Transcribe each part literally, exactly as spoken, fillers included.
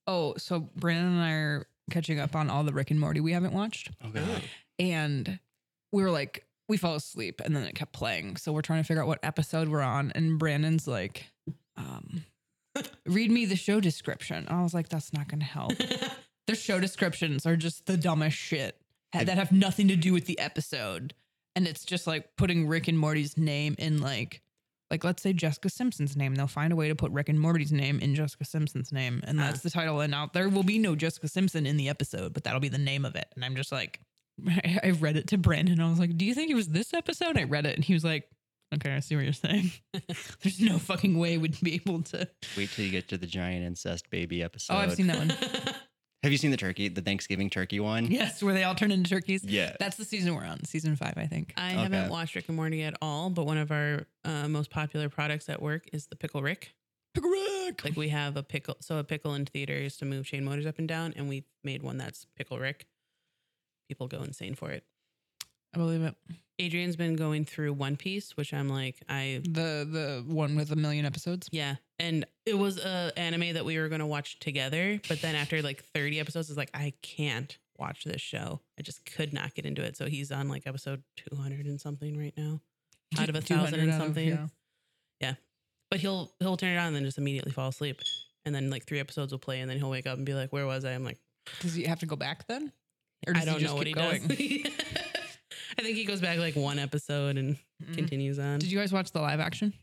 Oh, so Brandon and I are catching up on all the Rick and Morty we haven't watched. Oh, God. And we were like, we fell asleep and then it kept playing. So we're trying to figure out what episode we're on. And Brandon's like, um, read me the show description. I was like, that's not going to help. Their show descriptions are just the dumbest shit that have nothing to do with the episode. And it's just like putting Rick and Morty's name in like, like let's say Jessica Simpson's name. They'll find a way to put Rick and Morty's name in Jessica Simpson's name. And that's the title. And now there will be no Jessica Simpson in the episode, but that'll be the name of it. And I'm just like, I, I read it to Brandon. I was like, do you think it was this episode? I read it and he was like, okay, I see what you're saying. There's no fucking way we'd be able to. Wait till you get to the giant incest baby episode. Oh, I've seen that one. Have you seen the turkey, the Thanksgiving turkey one? Yes, where they all turn into turkeys. Yeah. That's the season we're on, season five, I think. I Okay. haven't watched Rick and Morty at all, but one of our uh, most popular products at work is the Pickle Rick. Pickle Rick. Like we have a pickle. So a pickle in theater is to move chain motors up and down. And we've made one that's Pickle Rick. People go insane for it. I believe it. Adrian's been going through One Piece, which I'm like, I, The the one with a million episodes. yeah. And it was a anime that we were going to watch together. But then after like thirty episodes, it's like, I can't watch this show. I just could not get into it. So he's on like episode two hundred and something right now. Out of a thousand and out of- something. yeah. Yeah. But he'll he'll turn it on and then just immediately fall asleep. And then like three episodes will play and then he'll wake up and be like, where was I? I'm like, Does he have to go back then? Or I does don't just know what keep he going? does. I think he goes back like one episode and Mm. continues on. Did you guys watch the live action?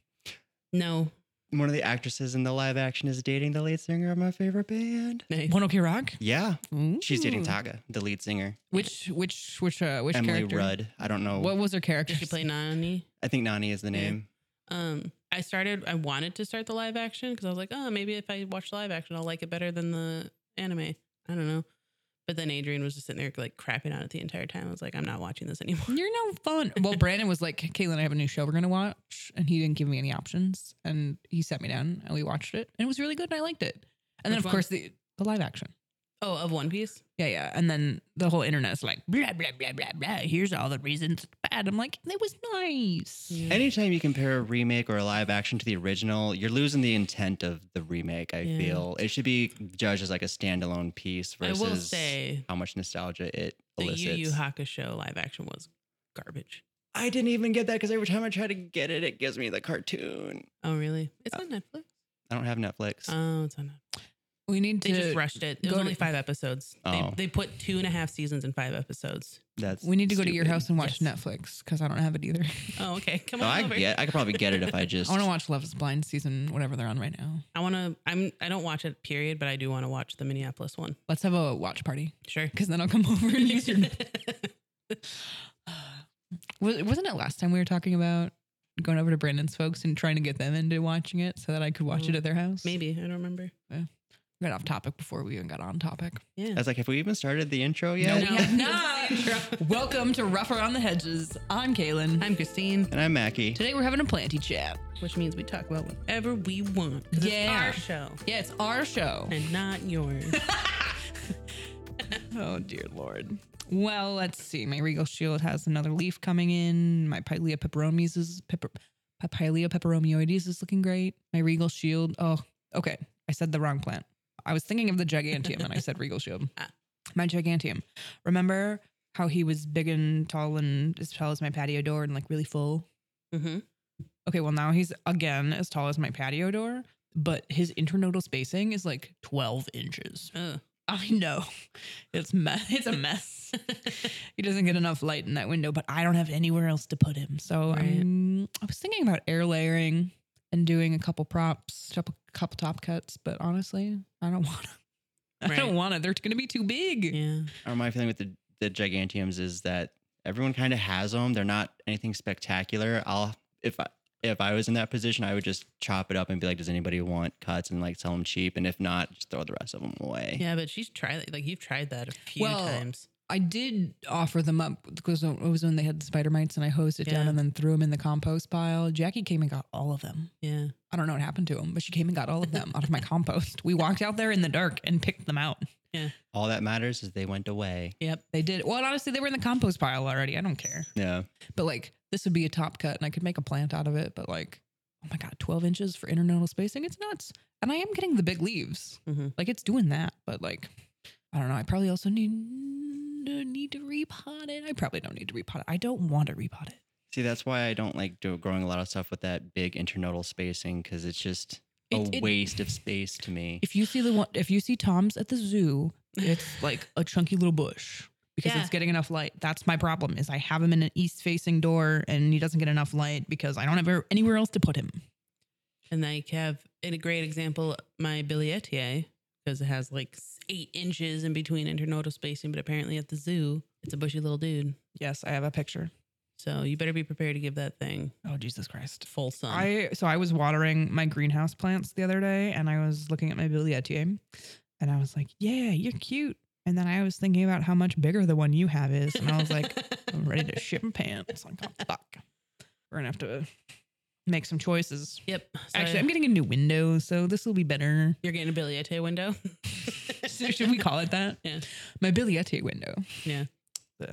No. One of the actresses in the live action is dating the lead singer of my favorite band. Nice. One OK Rock? Yeah. She's dating Ooh. Taga, the lead singer. Which which which uh which Emily character? Rudd. I don't know. What was her character? Did she play Nani? I think Nani is the Yeah. name. Um, I started, I wanted to start the live action because I was like, oh, maybe if I watch live action, I'll like it better than the anime. I don't know. But then Adrian was just sitting there like crapping on it the entire time. I was like, I'm not watching this anymore. You're no fun. Well, Brandon was like, Caitlin, I have a new show we're going to watch. And he didn't give me any options. And he sat me down and we watched it. And it was really good and I liked it. And then, Which of course, the, the live action. Oh, of One Piece? Yeah, yeah. And then the whole internet is like, blah, blah, blah, blah, blah. Here's all the reasons it's bad. I'm like, it was nice. Yeah. Anytime you compare a remake or a live action to the original, you're losing the intent of the remake, I Yeah. feel. It should be judged as like a standalone piece I versus will say how much nostalgia it the elicits. Yu Yu Hakusho live action was garbage. I didn't even get that because every time I try to get it, it gives me the cartoon. Oh, really? It's on Netflix? I don't have Netflix. Oh, it's on Netflix. We need They to just rushed it. It was go only to- five episodes. Oh. They, they put two and a half seasons in five episodes. That's we need to go to your stupid. house and watch Yes. Netflix because I don't have it either. Oh, okay. Come No, on I over. get. I could probably get it if I just. I want to watch Love is Blind season, whatever they're on right now. I want to. I'm. I don't watch it. Period. But I do want to watch the Minneapolis one. Let's have a watch party Sure. because then I'll come over and use your. Was- Wasn't it last time we were talking about going over to Brandon's folks and trying to get them into watching it so that I could watch it Mm, at their house? Maybe I don't remember. We got off topic before we even got on topic. Yeah. I was like, have we even started the intro No, yet? we have No. not. Welcome to Rough Around the Hedges. I'm Kaylin. I'm Christine, And I'm Mackie. Today we're having a planty chat. which means we talk about whatever we want. 'Cause Yeah. It's our show Yeah, it's our show. and not yours. Oh, dear Lord. Well, let's see. My Regal Shield has another leaf coming in. My Pilea peperomies is pepper, Pilea peperomioides is looking great. My Regal Shield. Oh, okay. I said the wrong plant. I was thinking of the Gigantium and I said Regal Shield. Ah. My Gigantium. Remember how he was big and tall and as tall as my patio door and like really full? Mm-hmm. Okay, well now he's again as tall as my patio door, but his internodal spacing is like twelve inches. Oh. I know. It's me- it's a mess. He doesn't get enough light in that window, but I don't have anywhere else to put him. So Right. um, I was thinking about air layering and doing a couple props, couple, couple top cuts, but honestly, I don't want to. I Right. don't want to. They're going to be too big. Yeah. Or my feeling with the, the Gigantiums is that everyone kind of has them. They're not anything spectacular. I'll if I if I was in that position, I would just chop it up and be like, does anybody want cuts and like sell them cheap? And if not, just throw the rest of them away. Yeah, but she's tried like you've tried that a few Well, times. I did offer them up because it was when they had the spider mites and I hosed it down Yeah. and then threw them in the compost pile. Jackie came and got all of them. Yeah. I don't know what happened to them, but she came and got all of them out of my compost. We walked out there in the dark and picked them out. All that matters is they went away. Yep. They did. Well, honestly, they were in the compost pile already. I don't care. Yeah. But like, this would be a top cut and I could make a plant out of it. But like, oh my God, twelve inches for internodal spacing. It's nuts. And I am getting the big leaves. Mhm. Like it's doing that. But like, I don't know. I probably also need, need to repot it. I probably don't need to repot it. I don't want to repot it. See, that's why I don't like do, growing a lot of stuff with that big internodal spacing because it's just a It- it- waste of space to me. If you see the one, if you see Tom's at the zoo, it's like a chunky little bush because Yeah. it's getting enough light. That's my problem is I have him in an east facing door and he doesn't get enough light because I don't have anywhere else to put him. And I have in a great example, my Billietier, because it has like eight inches in between internodal spacing, but apparently at the zoo, it's a bushy little dude. Yes, I have a picture. So you better be prepared to give that thing Oh, Jesus Christ. full sun. I so I was watering my greenhouse plants the other day and I was looking at my Billietier and I was like, yeah, you're cute. And then I was thinking about how much bigger the one you have is. And I was like, I'm ready to ship my pants. Like, oh, fuck. We're going to have to make some choices. Yep. So Actually, I'm getting a new window, so this will be better. you're getting a Billietier window. So should we call it that? Yeah. My Billietier window. Yeah. The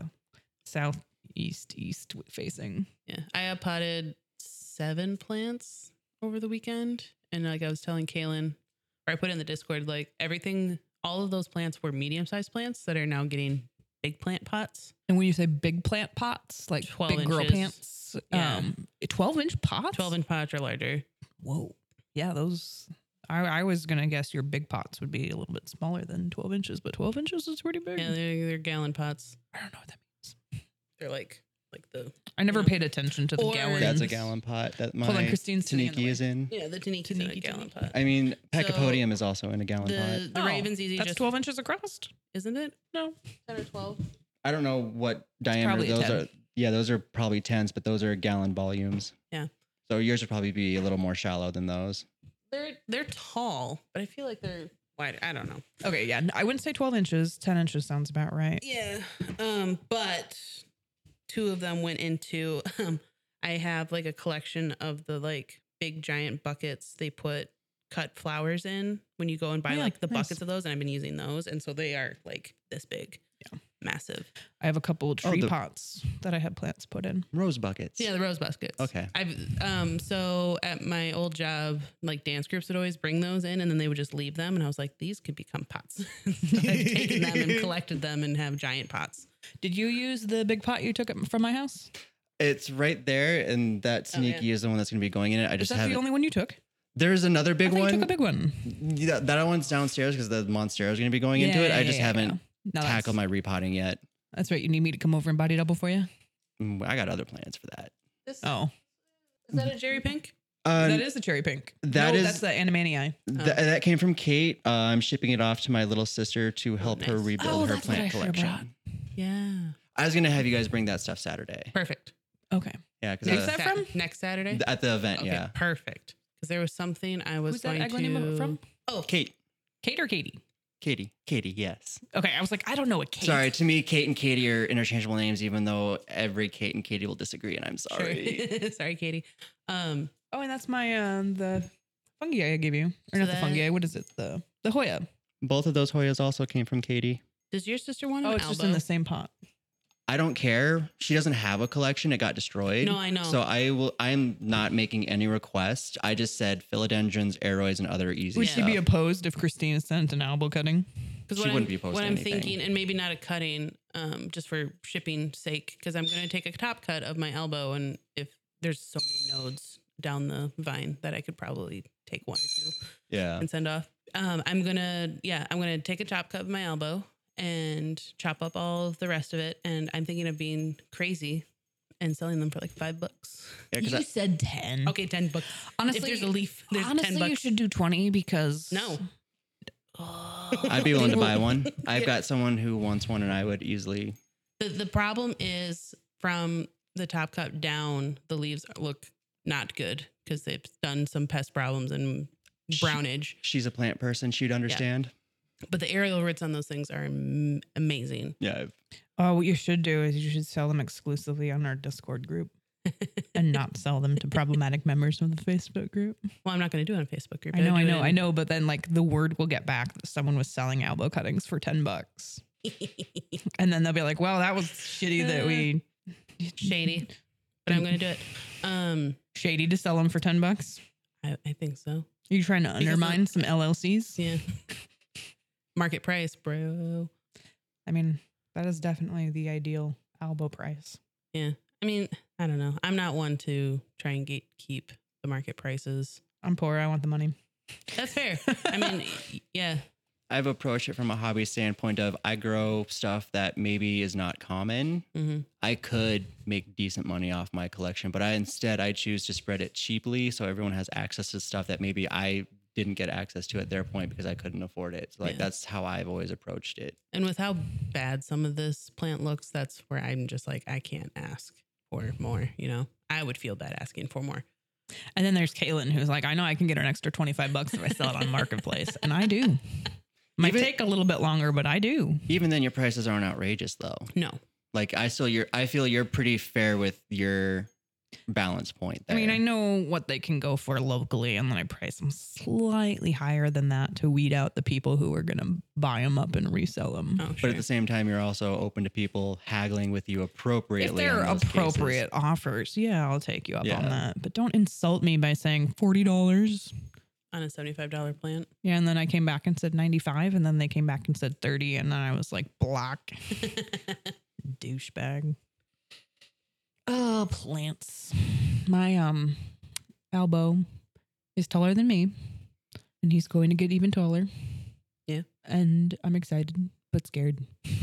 southeast east facing. Yeah. I uh, potted seven plants over the weekend. And like I was telling Kaylin, or I put in the Discord, like everything, all of those plants were medium sized plants that are now getting big plant pots. And when you say big plant pots, like twelve big girl inches. pants, Yeah. um, twelve inch pots? twelve inch pots or larger. Whoa. Yeah, those. I, I was going to guess your big pots would be a little bit smaller than twelve inches, but twelve inches is pretty big. Yeah, they're, they're gallon pots. I don't know what that means. They're like, like the, I never Yeah. paid attention to the Or- gallons. That's a gallon pot that my Hold on, Christine's sitting in the Taniki way. is in. yeah, the Taniki in a Taniki, gallon Taniki. pot. I mean, So, Pecapodium is also in a gallon The, pot. the Oh, Raven's Easy That's just, twelve inches across? isn't it? No. ten or twelve. I don't know what diameter probably a those ten. are. Yeah, those are probably tens, but those are gallon volumes. Yeah. So yours would probably be a little more shallow than those. They're they're tall, but I feel like they're wide. I don't know. Okay, yeah. I wouldn't say twelve inches. ten inches sounds about right. Yeah. Um, but two of them went into um I have like a collection of the like big giant buckets they put cut flowers in when you go and buy Yeah, like the nice. buckets of those, and I've been using those, and so they are like this big. Yeah. Massive. I have a couple of Oh, tree the- pots that I had plants put in. Rose buckets. Yeah, the rose baskets. Okay. I've um so at my old job, like dance groups would always bring those in and then they would just leave them, and I was like, these could become pots. So I've taken them and collected them and have giant pots. Did you use the big pot you took from my house? It's right there, and that Oh, yeah. sneaky is the one that's going to be going in it. I Is just that the haven't. only one you took? There's another I big thought one. You took a big one. Yeah, that one's downstairs because the Monstera is going to be going into it. I just haven't No, that's- tackled my repotting yet. That's right. You need me to come over and body double for you? Mm, I got other plans for that. This, Oh, Is that a Jerry Pink? Uh, that is the cherry pink. that no, is- that's the Animanii. th- that came from Kate. Uh, I'm shipping it off to my little sister to help her nice. rebuild Oh, her that's what I plant should've collection. Yeah. I was going to have you guys bring that stuff Saturday. Perfect. Okay. Yeah, because Who's uh, that from? Next Saturday? at the event. Okay, Yeah, perfect. Because there was something I was Who's that going Agro to name from? Oh, Kate, Kate or Katie? Katie, Katie. Yes. Okay, I was like, I don't know what Kate. Sorry, to me, Kate and Katie are interchangeable names, even though every Kate and Katie will disagree, and I'm sorry. Sure. Sorry, Katie. Um, Oh, and that's my uh the fungi I gave you, or So not the that- fungi. What is it? The the Hoya. Both of those Hoyas also came from Katie. does your sister want Oh, an it's elbow? just in the same pot. I don't care. She doesn't have a collection. It got destroyed. No, I know. So I will. I'm not making any requests. I just said philodendrons, aroids, and other easy Would stuff. she be opposed if Christina sent an elbow cutting? Because She what wouldn't I'm, be opposed what to I'm anything. thinking, and maybe not a cutting, um, just for shipping sake, because I'm going to take a top cut of my elbow, and if there's so many nodes down the vine that I could probably take one or two yeah. and send off. Um, I'm gonna, yeah, I'm gonna take a top cut of my elbow and chop up all of the rest of it, and I'm thinking of being crazy and selling them for like five bucks. Yeah, 'cause You I- said ten. Okay, ten bucks. Honestly, if there's a leaf, there's honestly, ten bucks. you should do twenty because No. I'd be willing to buy one. I've got someone who wants one, and I would easily. The the problem is from the top cut down, the leaves look not good because they've done some pest problems and brownage. She's a plant person. She'd understand. But the aerial roots on those things are am- amazing. Yeah. I've- Oh, what you should do is you should sell them exclusively on our Discord group and not sell them to problematic members of the Facebook group. Well, I'm not going to do it on Facebook group. I know, I'll I do it know, I in- know, but then like the word will get back that someone was selling elbow cuttings for ten bucks. And then they'll be like, well, that was shitty that we Shady. but I'm going to do it. Um, Shady to sell them for ten bucks. I, I think so. Are you trying to Because undermine look- some L L Cs? Yeah. Market price, bro. I mean, that is definitely the ideal Albo price. Yeah. I mean, I don't know. I'm not one to try and gatekeep the market prices. I'm poor. I want the money. That's fair. I mean, y- yeah. I've approached it from a hobby standpoint of I grow stuff that maybe is not common. hmm I could make decent money off my collection, but I instead I choose to spread it cheaply so everyone has access to stuff that maybe I didn't get access to at their point because I couldn't afford it. So like Yeah. that's how I've always approached it. And with how bad some of this plant looks, that's where I'm just like, I can't ask for more, you know? I would feel bad asking for more. And then there's Kaylin, who's like, I know I can get an extra twenty-five bucks if I sell it on Marketplace. And I do. Might Even- take a little bit longer, but I do. Even then your prices aren't outrageous though. No. Like I still you're I feel you're pretty fair with your balance point I there. mean, I know what they can go for locally, and then I price them slightly higher than that to weed out the people who are going to buy them up and resell them. Oh, But sure. at the same time, you're also open to people haggling with you If appropriately. they're on those appropriate cases. offers, yeah, I'll take you up Yeah. on that. But don't insult me by saying forty dollars. On a seventy-five dollars plant. Yeah, and then I came back and said ninety-five, and then they came back and said thirty, and then I was like, block. Douchebag. Oh, plants. My um Albo is taller than me, and he's going to get even taller. Yeah. And I'm excited but scared.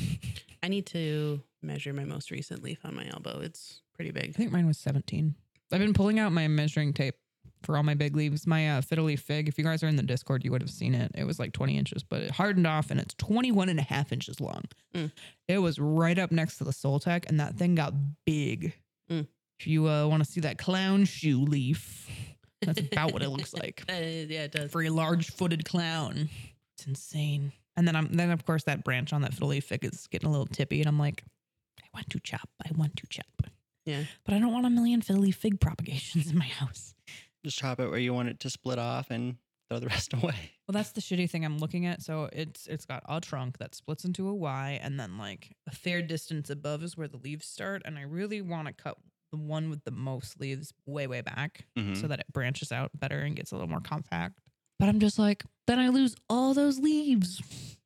I need to measure my most recent leaf on my elbow. It's pretty I big. think mine was seventeen. I've been pulling out my measuring tape for all my big leaves. My uh, fiddle leaf fig, if you guys are in the Discord, you would have seen it. It was like twenty inches, but it hardened off and it's twenty-one and a half inches long. Mm. It was right up next to the Soltec, and that thing got big. Mm. If you uh, want to see that clown shoe leaf, that's about what it looks like Uh, yeah, it does. for a large-footed clown. It's insane. And then I'm then of course that branch on that fiddle leaf fig is getting a little tippy, and I'm like, I want to chop. I want to chop. Yeah. But I don't want a million fiddle leaf fig propagations in my house. Just chop it where you want it to split off and throw the rest away. Well, that's the shitty thing I'm looking at. So it's it's got a trunk that splits into a Y, and then like a fair distance above is where the leaves start. And I really want to cut the one with the most leaves way, way back Mhm. so that it branches out better and gets a little more compact. But I'm just like, then I lose all those leaves.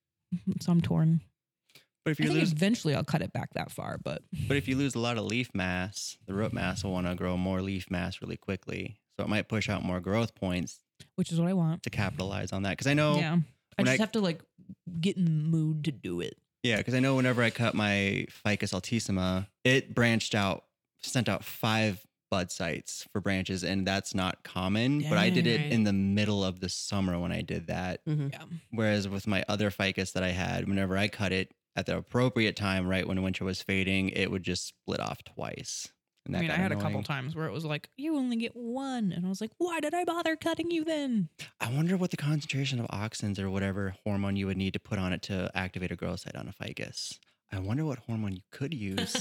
So I'm torn. But if I you think lose, eventually I'll cut it back that far, but but if you lose a lot of leaf mass, the root mass will want to grow more leaf mass really quickly. So it might push out more growth points which is what I want. to capitalize on that. Because I know, yeah, Yeah. I when just I- have to like get in the mood to do it. because I know whenever I cut my Ficus altissima, it branched out, sent out five bud sites for branches, and that's not common. But I did it Dang. in the middle of the summer when I did that. hmm Yeah. Whereas with my other ficus that I had, whenever I cut it at the appropriate time, right when winter was fading, it would just split off twice. And that I mean, I got had a couple annoying. times where it was like, you only get one. And I was like, why did I bother cutting you then? I wonder what the concentration of auxins or whatever hormone you would need to put on it to activate a growth site on a ficus. I wonder what hormone you could use.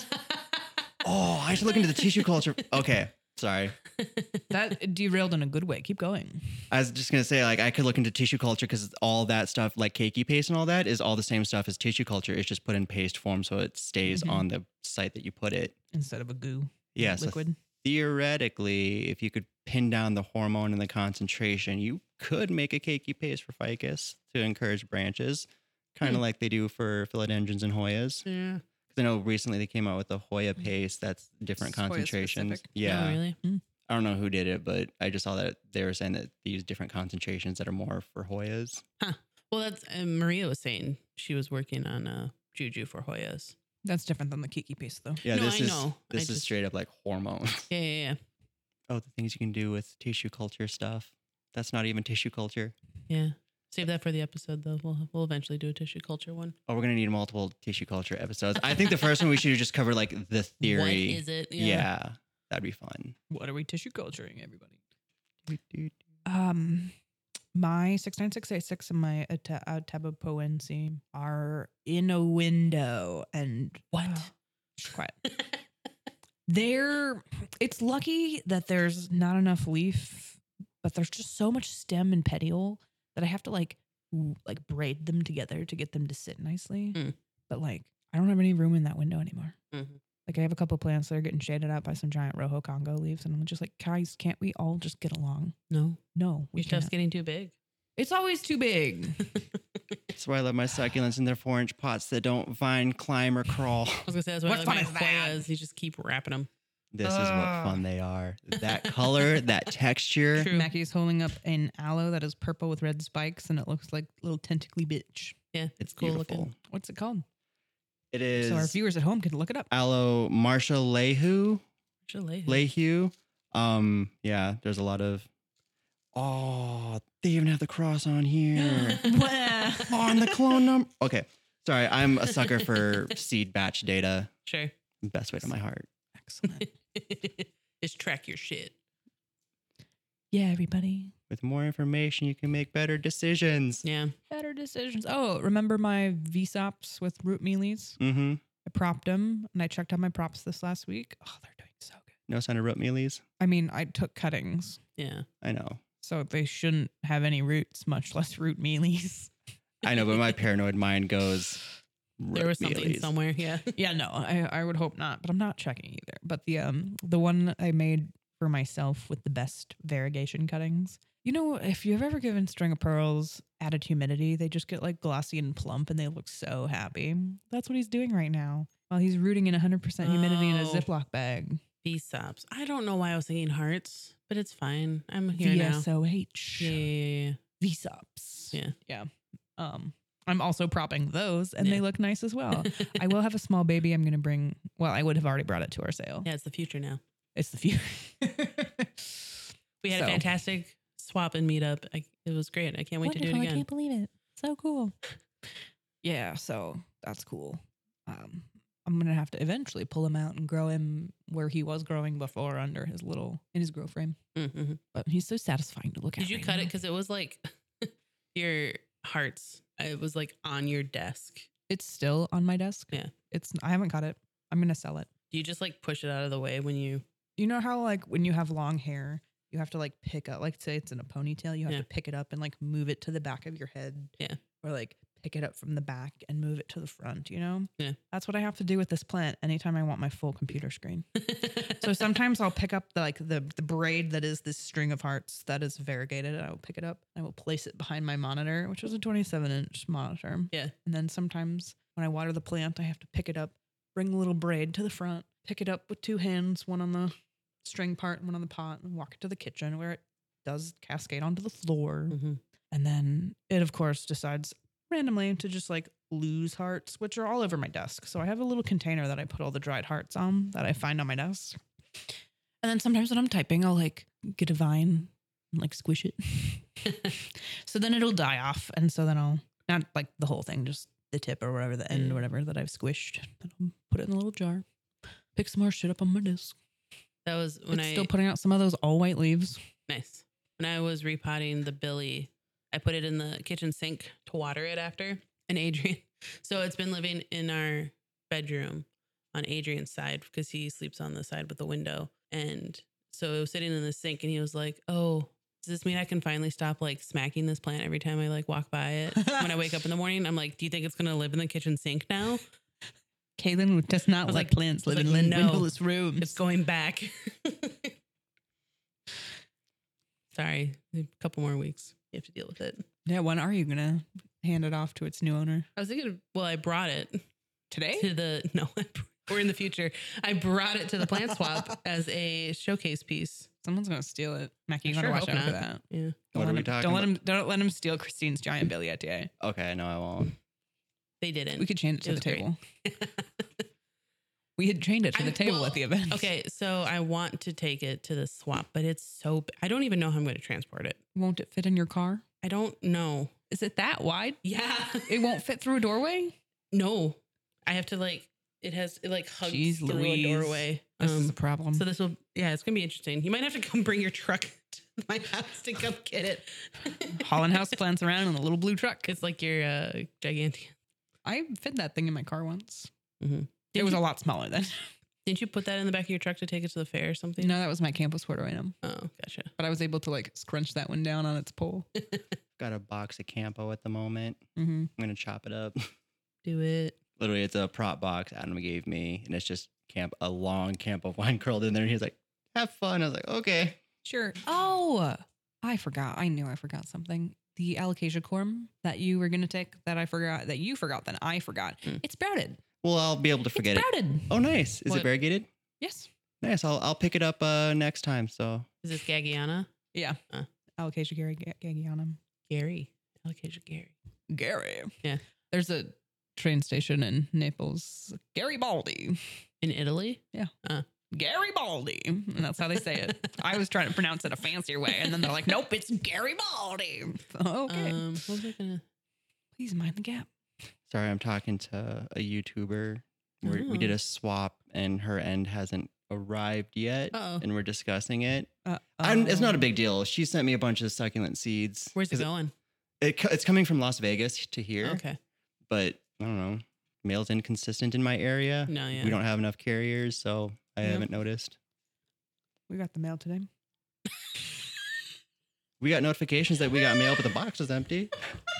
Oh, I should look into the tissue culture. Okay, sorry. That derailed in a good way. Keep going. I was just gonna say, like, I could look into tissue culture because all that stuff, like cakey paste and all that, is all the same stuff as tissue culture. It's just put in paste form, so it stays Mhm. on the site that you put it. Instead of a goo. Yeah, so Liquid. theoretically, if you could pin down the hormone and the concentration, you could make a cakey paste for ficus to encourage branches, kind of Hmm. like they do for philodendrons and Hoyas. Yeah. 'Cause I know recently they came out with a Hoya paste that's different Hoya concentrations. specific. Yeah, Oh, really? I don't know who did it, but I just saw that they were saying that they use different concentrations that are more for Hoyas. Well, that's uh, Maria was saying she was working on uh, Juju for Hoyas. That's different than the Kiki piece, though. Yeah, No, this I is know. this I is just- straight up like hormones. Yeah, yeah, yeah. Oh, the things you can do with tissue culture stuff. That's not even tissue culture. Yeah. Save that for the episode, though. We'll we'll eventually do a tissue culture one. Oh, we're gonna need multiple tissue culture episodes. I think the first one we should just cover like the theory. What is it? Yeah. That'd be fun. What are we tissue culturing, everybody? Um, my six nine six eight six and my Ata- Atabapoense are in a window, and What? Shh, quiet. They're. It's lucky that there's not enough leaf, but there's just so much stem and petiole that I have to like w- like braid them together to get them to sit nicely. Mm. But like, I don't have any room in that window anymore. Mhm. Like I have a couple plants that are getting shaded out by some giant Rojo Congo leaves, and I'm just like, guys, can't we all just get along? No, No, we your stuff's can't. getting too big. It's always too big. That's why I love my succulents in their four inch pots that don't vine, climb, or crawl. I was gonna say that's why What I like fun my is that? Hoyas. You just keep wrapping them. This is what Ugh. fun they are. That color, that texture. True. Mackie's holding up an aloe that is purple with red spikes, and it looks like a little tentacly bitch. Yeah, It's cool beautiful. looking. What's it called? It is So our viewers at home can look it up. aloe Marsha Lehu. Chile. Lehue. Um, yeah, there's a lot of. Oh, they even have the cross on here. on the clone number. Okay, sorry, I'm a sucker for seed batch data. Sure. Best way to my heart. Excellent. Just track your shit. Yeah, everybody. With more information, you can make better decisions. Yeah. Better decisions. Oh, remember my V SOPs with root mealies? Mm-hmm. I propped them, and I checked out my props this last week. Oh, they're doing so good. No sign of root mealies. I mean, I took cuttings, Yeah. I know. so they shouldn't have any roots, much less root mealies. I know, but my paranoid mind goes. There root was something mealies. somewhere. Yeah. Yeah, no, I, I would hope not, but I'm not checking either. But the um the one I made for myself with the best variegation cuttings. You know, if you've ever given string of pearls added humidity, they just get like glossy and plump, and they look so happy. That's what he's doing right now while he's rooting in one hundred percent humidity in a Oh. Ziploc bag. V SOPs. I don't know why I was thinking hearts, but it's fine. I'm here V now. S O H. Yeah, yeah, V SOPs. yeah, Yeah. Um, I'm also propping those, and Yeah. they look nice as well. yeah. I will have a small baby I'm going to bring. Well, I would have already brought it to our sale. Yeah, it's the future now. It's the future. We had a So. fantastic swap and meetup. I, it was great. I can't wait to do it again. believe it. So cool. Yeah, so that's cool. Um, I'm gonna have to eventually pull him out and grow him where he was growing before, under his little in his grow frame. Mm-hmm. But he's so satisfying to look at. Did you right cut it? now. Because it was like your hearts. It was like on your desk. It's still on my desk. Yeah. It's I haven't cut it. I'm gonna sell it. Do you just like push it out of the way when you? You know how like when you have long hair, you have to like pick up, like say it's in a ponytail, you have Yeah. to pick it up and like move it to the back of your head. Yeah. Or like pick it up from the back and move it to the front, you know? Yeah. That's what I have to do with this plant anytime I want my full computer screen. So sometimes I'll pick up the like the the braid that is this string of hearts that is variegated, and I will pick it up. I will place it behind my monitor, which is a twenty-seven inch monitor. Yeah. And then sometimes when I water the plant, I have to pick it up, bring the little braid to the front, pick it up with two hands, one on the string part and one on the pot, and walk it to the kitchen where it does cascade onto the floor. hmm And then it, of course, decides randomly to just like lose hearts, which are all over my desk. So I have a little container that I put all the dried hearts on that I find on my desk. And then sometimes when I'm typing, I'll like get a vine and like squish it. So then it'll die off. And so then I'll, not like the whole thing, just the tip or whatever, the end Yeah. or whatever that I've squished. Then I'll put it in a little jar, pick some more shit up on my desk. That was when It's I still putting out some of those all white leaves. nice. When I was repotting the Billy, I put it in the kitchen sink to water it after. And Adrian, so it's been living in our bedroom on Adrian's side because he sleeps on the side with the window. And so it was sitting in the sink, and he was like, "Oh, does this mean I can finally stop like smacking this plant every time I like walk by it when I wake up in the morning?" I'm like, "Do you think it's gonna live in the kitchen sink now? Kaylin does not was like like- plants I was living like, in no, windowless rooms. It's going back." Sorry, a couple more weeks. You have to deal with it. Yeah, when are you gonna hand it off to its new owner? I was thinking, well, I brought it Today? to the no, we're in the future. I brought it to the plant swap as a showcase piece. Someone's gonna steal it. Mackie, you I gotta sure watch hope out for not. that. Yeah, Don't What let are we him, talking don't let about? him don't let him steal Christine's giant billietier. Okay, no, I won't. they didn't. We could chain it to It the was great. table. We had chained it to the I- table well, at the event. Okay, so I want to take it to the swap, but it's so b- I don't even know how I'm going to transport it. Won't it fit in your car? I don't know. Is it that wide? Yeah, It won't fit through a doorway? no, I have to like it has it like hugs Jeez through Louise. a doorway. This is Um, a problem. so this will yeah, it's gonna be interesting. You might have to come bring your truck to my house to come get it. Hauling house plants around in a little blue truck. It's like your uh, gigantic. I fit that thing in my car once. Mm-hmm. It was a lot smaller then. Didn't you put that in the back of your truck to take it to the fair or something? No, that was my Campus Puerto Rico. Oh, gotcha. But I was able to like scrunch that one down on its pole. Got a box of Campo at the moment. Mm-hmm. I'm gonna chop it up. Do it. Literally, it's a prop box Adam gave me, and it's just camp, a long camp of wine curled in there. And he's like, have fun. I was like, okay. Sure. Oh, I forgot. I knew I forgot something. The alocasia corm that you were going to take that I forgot, that you forgot, then I forgot. Mm. It's sprouted. Well, I'll be able to forget it's it. sprouted. Oh, nice. Is What? it variegated? Yes. Nice. I'll I'll pick it up uh, next time. So Is this Gagiana? Yeah. Uh. Alocasia Gary Gagianum. Gary. Alocasia Gary. Gary. Yeah. There's a train station in Naples. Garibaldi. In Italy? Garibaldi. And that's how they say it. I was trying to pronounce it a fancier way. And then they're like, nope, it's Garibaldi. Okay. Um, what was I gonna? Please mind the gap. sorry, I'm talking to a YouTuber. We're, We did Oh. a swap and her end hasn't arrived yet, Uh-oh. and we're discussing it. Uh, I'm, it's not a um, big deal. She sent me a bunch of succulent seeds. Where's it 'Cause going? It, co- it's coming from Las Vegas to here, Okay. but I don't know. Mail's inconsistent in my area. No, yeah. We don't have enough carriers, so I Yeah. haven't noticed. We got the mail today. We got notifications that we got mail, but the box is empty.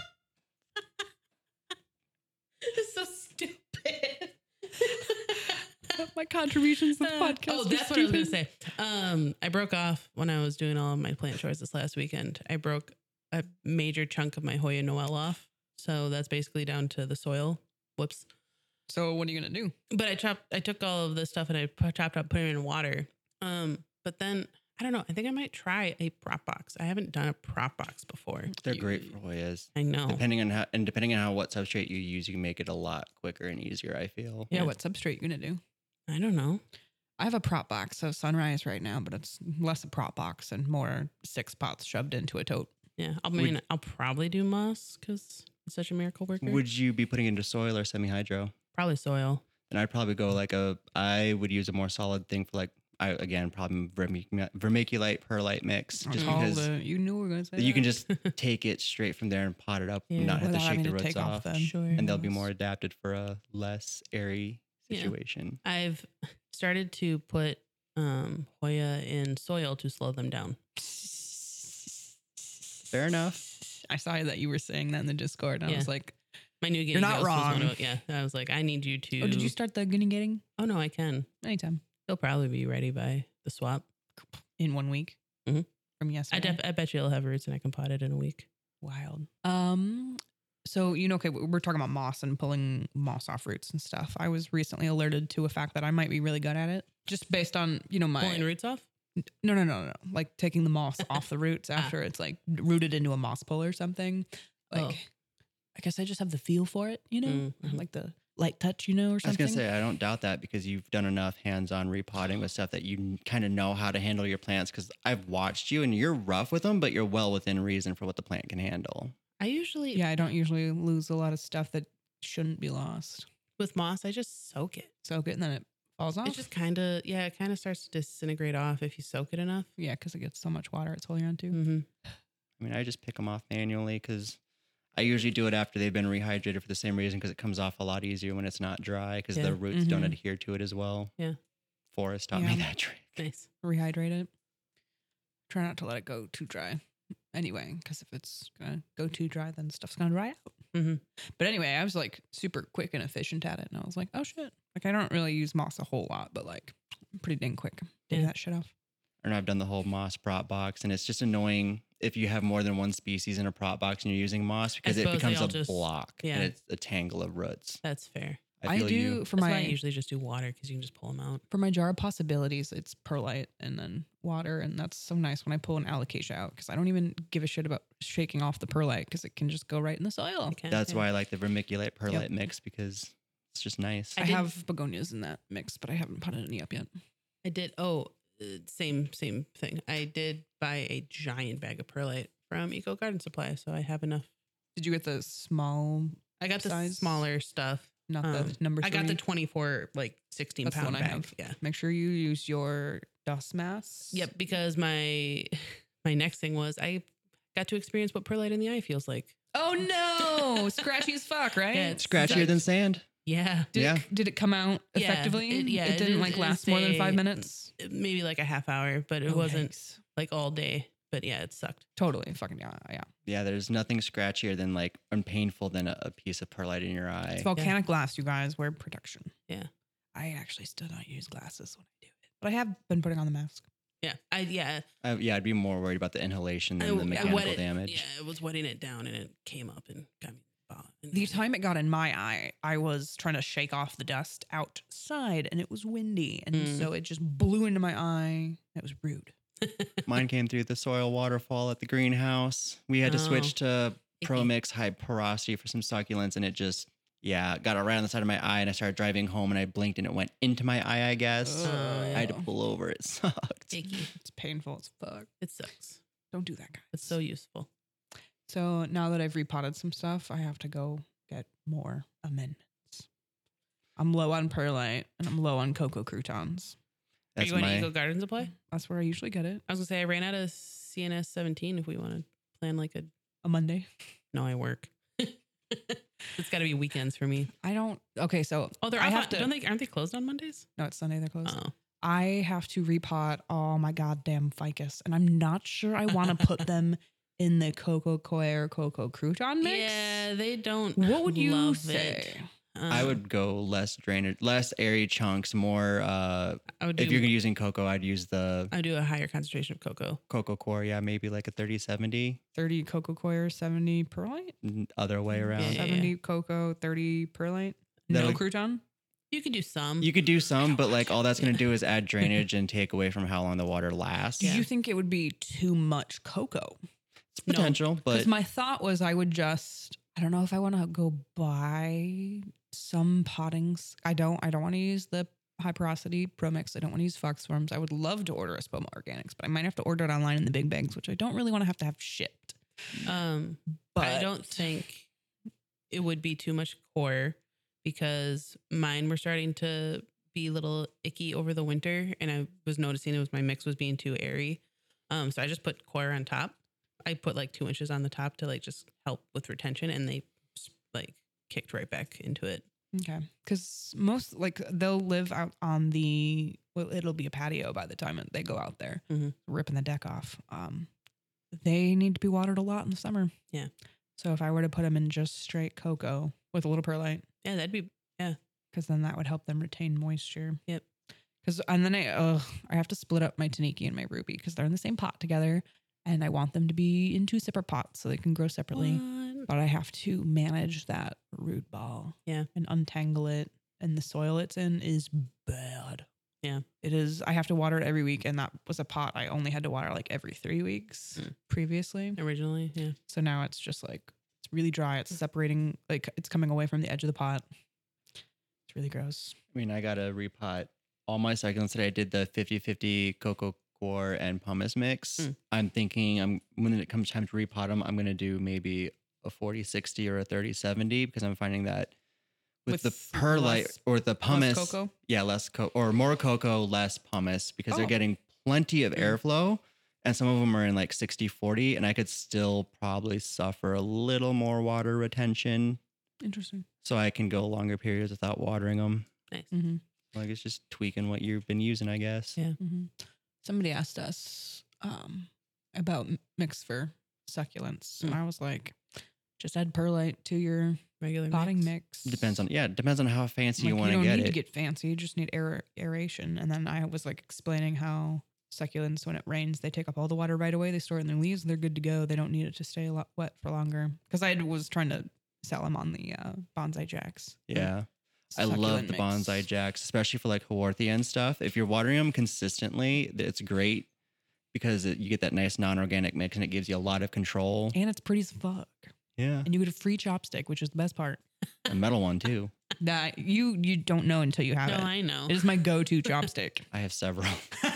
It's so stupid. My contributions to the Uh, podcast. oh, are that's what I was gonna stupid. say. Um, I broke off when I was doing all of my plant chores this last weekend. I broke a major chunk of my Hoya Noel off, so that's basically down to the soil. Whoops. So what are you gonna do? But I chopped. I took all of this stuff and I pu- chopped up, put it in water. Um, but then I don't know. I think I might try a prop box. I haven't done a prop box before. They're You- great for Hoyas. I know. Depending on how and depending on how what substrate you use, you can make it a lot quicker and easier. I feel. Yeah, Yeah. what substrate you gonna do? I don't know. I have a prop box of Sunrise right now, but it's less a prop box and more six pots shoved into a tote. Yeah, I Would- mean, I'll probably do moss because it's such a miracle worker. Would you be putting it into soil or semi hydro? probably soil. And I'd probably go like a. I would use a more solid thing for like. I again probably vermic- vermiculite perlite mix I just called because it. You knew we were gonna say you can that. just take it straight from there and pot it up Yeah, and not have to Without shake having the to roots take off, them. Sure. and they'll be Yes. more adapted for a less airy Yeah. situation. I've started to put um, Hoya in soil to slow them down. Fair enough. I saw that you were saying that in the Discord. And I Yeah. was like, My new guinea You're not ghost was one wrong. of- yeah, I was like, I need you to. oh, did you start the guinea getting? Oh no, I can. Anytime. He'll probably be ready by the swap. In one week. Mhm. From I, yesterday. def- I bet you he'll have roots and I can pot it in a week. Wild. Um, so you know, okay, we're talking about moss and pulling moss off roots and stuff. I was recently alerted to a fact that I might be really good at it, just based on you know my Pulling roots off? no, no, no, no, like taking the moss off the roots Ah. after it's like rooted into a moss pull or something. Like, Oh. I guess I just have the feel for it, you know, Mm, I have, mhm. like the light touch, you know, or I was something. gonna say I don't doubt that because you've done enough hands-on repotting with stuff that you kind of know how to handle your plants. Because I've watched you and you're rough with them, but you're well within reason for what the plant can handle. I usually, Yeah, I don't usually lose a lot of stuff that shouldn't be lost. with moss, I just soak it. Soak it and then it falls off. It just kind of, yeah, it kind of starts to disintegrate off if you soak it enough. yeah, because it gets so much water it's holding on to. Mm-hmm. I mean, I just pick them off manually because I usually do it after they've been rehydrated for the same reason because it comes off a lot easier when it's not dry because Yeah. the roots don't Mhm. adhere to it as well. Yeah. Forest taught Yeah. me that trick. Nice. Rehydrate it. Try not to let it go too dry. Anyway, because if it's gonna go too dry, then stuff's gonna dry out. Mm-hmm. But anyway, I was like super quick and efficient at it, and I was like, oh shit! Like I don't really use moss a whole lot, but like I'm pretty dang quick getting Yeah. that shit off. And I've done the whole moss prop box, and it's just annoying if you have more than one species in a prop box and you're using moss because it suppose they becomes all a just- block yeah. and it's a tangle of roots. That's fair. I I, feel do you. for That's my why I usually just do water because you can just pull them out. for my jar of possibilities. It's perlite and then water, and that's so nice when I pull an alocasia out because I don't even give a shit about shaking off the perlite because it can just go right in the soil. You can, That's yeah. why I like the vermiculite perlite mix because it's just nice. I, I did- have begonias in that mix, but I haven't put any up yet. I did. Oh, uh, same same thing. I did buy a giant bag of perlite from Eco Garden Supply, so I have enough. Did you get the small, I got the Size? smaller stuff. not Um, the number I three? got the twenty-four, like sixteen That's the pound one I bag. have. Yeah. Make sure you use your dust mask. Yep. Because my my next thing was I got to experience what perlite in the eye feels like. Oh no, scratchy as fuck, right? Yeah, it's Scratchier than sand. Yeah. Did Yeah. It, did it come out Yeah, effectively? it- yeah, it it didn't didn't- like it didn't last more than say- five minutes. Maybe like a half hour, but it Oh, wasn't yikes. like all day. But yeah, it sucked. Totally fucking yeah, yeah. Yeah, there's nothing scratchier than like and painful than a, a piece of perlite in your eye. It's volcanic glass, you guys. Wear protection. Yeah. I actually still don't use glasses when I do it, but I have been putting on the mask. Yeah, I yeah. Uh, yeah, I'd be more worried about the inhalation than I, the I mechanical wetted- damage. Yeah, it was wetting it down and it came up and got me. The time it got in my eye, I was trying to shake off the dust outside, and it was windy, and Mm. so it just blew into my eye. It was rude. Mine came through the soil waterfall at the greenhouse. We had to Oh. switch to Pro Icky. Mix High Porosity for some succulents, and it just, yeah, got around the side of my eye, and I started driving home, and I blinked, and it went into my eye, I guess. Oh, I had to Ugh. pull over. It sucked. Icky. It's painful as fuck. It sucks. Don't do that, guys. It's so useful. So now that I've repotted some stuff, I have to go get more amendments. I'm low on perlite, and I'm low on cocoa croutons. Are That's you going my. to Eco Garden Supply? That's where I usually get it. I was gonna say I ran out of C N S seventeen. If we want to plan like a A Monday. no, I work. It's got to be weekends for me. I don't. Okay, so Oh, they're I off have on- to. don't they? Aren't they closed on Mondays? No, it's Sunday. They're closed. Oh, I have to repot all my goddamn ficus, and I'm not sure I want to put them in the cocoa coir or cocoa crouton mix. yeah, they don't. What would you love say? It. I Um, would go less drainage, less airy chunks, more. Uh, I would do. if you're using cocoa, I'd use the I would do a higher concentration of cocoa. cocoa core. Yeah, maybe like a thirty seventy. thirty cocoa coir, seventy perlite. n- Other way around. Yeah. seventy cocoa, thirty perlite. No That'll- crouton. You could do some. You could do some, but like all that's going to do is add drainage and take away from how long the water lasts. Do Yeah. you think it would be too much cocoa? It's potential, Because but my thought was I would just, I don't know if I want to go buy some pottings. I don't, I don't want to use the high porosity Pro Mix. I don't want to use Fox Forms. I would love to order a Spoma Organics, but I might have to order it online in the big bags, which I don't really want to have to have shipped. um, But I don't think it would be too much core because mine were starting to be a little icky over the winter, and I was noticing it was my mix was being too airy. Um, so I just put core on top. I put like two inches on the top to like just help with retention, and they s- like kicked right back into it. Okay. Because most, like, they'll live out on the, well, it'll be a patio by the time they go out there, Mhm. ripping the deck off. Um, they need to be watered a lot in the summer. Yeah. So if I were to put them in just straight cocoa with a little perlite, Yeah, that'd be because then that would help them retain moisture. Yep. Because and then I, ugh, I have to split up my Taniki and my Ruby because they're in the same pot together, and I want them to be in two separate pots so they can grow separately. What? But I have to manage that root ball. Yeah. And untangle it. And the soil it's in is bad. Yeah. It is. I have to water it every week. And that was a pot I only had to water like every three weeks Mm. previously. Originally, yeah. So now it's just like, it's really dry. It's separating, like it's coming away from the edge of the pot. It's really gross. I mean, I got to repot all my succulents today. I did the fifty fifty cocoa core and pumice mix. Mm. I'm thinking I'm when it comes time to repot them, I'm going to do maybe a forty sixty or a thirty seventy because I'm finding that with, With the perlite less- or the pumice, Less cocoa. yeah, less co- or more cocoa, less pumice because they're Oh. getting plenty of Mm. airflow. And some of them are in like sixty forty, and I could still probably suffer a little more water retention Interesting. so I can go longer periods without watering them. Nice. Mm-hmm. Like it's just tweaking what you've been using, I guess. Yeah. Mm-hmm. Somebody asked us um, about m- mix for succulents. And Mm. I was like, just add perlite to your Regular potting mix. mix. Depends on yeah, it depends on how fancy Like, you want you to don't get need it. to get fancy. You just need aer- aeration. And then I was like explaining how succulents, when it rains, they take up all the water right away. They store it in their leaves. They're good to go. They don't need it to stay a lot wet for longer. Because I was trying to sell them on the uh, bonsai jacks. yeah. I love Succulent the mix. bonsai jacks, especially for like Haworthia and stuff. If you're watering them consistently, it's great because it, you get that nice non-organic mix and it gives you a lot of control. And it's pretty as fuck. Yeah. And you get a free chopstick, which is the best part. A metal one too. That you you don't know until you have No, it. I know. It is my go-to chopstick. I have several.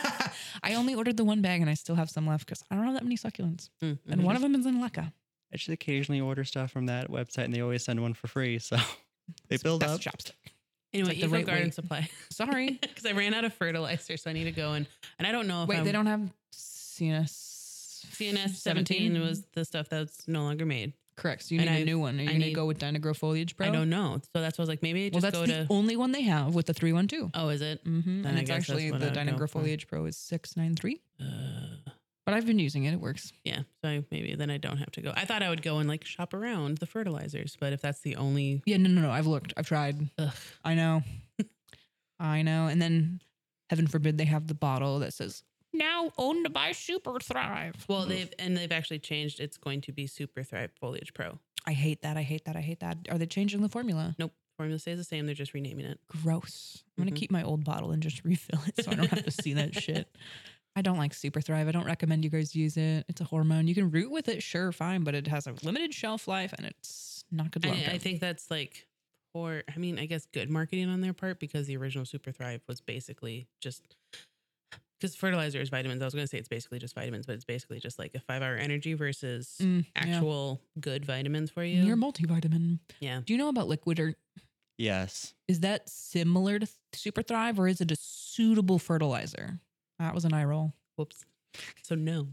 I only ordered the one bag and I still have some left because I don't have that many succulents. Mm, And mhm. one of them is in Lekka. I just occasionally order stuff from that website and they always send one for free. So they build That's up. a chopstick. Anyway, like the Eco right Garden weight. Supply. Sorry. Because I ran out of fertilizer, so I need to go and and I don't know if Wait, I'm, they don't have C N S. C N S seventeen was the stuff that's no longer made. correct. So you and need a I- new one. Are you I going to need- go with Dynagrow Foliage Pro? I don't know. So that's what I was like, maybe Well, just that's go the to. only one they have with the three one two. Oh, is it? Mm-hmm. Then And I it's guess that's actually what the I would go Dynagrow for. Foliage Pro is six nine three. Uh, But I've been using it. It works. yeah. So maybe then I don't have to go. I thought I would go and like shop around the fertilizers, but if that's the only. Yeah, no, no, no. I've looked. I've tried. Ugh. I know. I know. And then heaven forbid they have the bottle that says now owned by Super Thrive. Well, they've and they've actually changed. It's going to be Super Thrive Foliage Pro. I hate that. I hate that. I hate that. Are they changing the formula? Nope. Formula stays the same. They're just renaming it. Gross. I'm Mhm. going to keep my old bottle and just refill it so I don't have to see that shit. I don't like Super Thrive. I don't recommend you guys use it. It's a hormone. You can root with it, sure, fine, but it has a limited shelf life and it's not good long I, I term. think that's like poor. I mean, I guess good marketing on their part because the original Super Thrive was basically just because fertilizer is vitamins. I was going to say it's basically just vitamins, but it's basically just like a five hour energy versus Mm, yeah. actual good vitamins for you. You're a multivitamin. Yeah. Do you know about Liquid or Yes. is that similar to Super Thrive or is it a suitable fertilizer? That was an eye roll. Whoops. So no.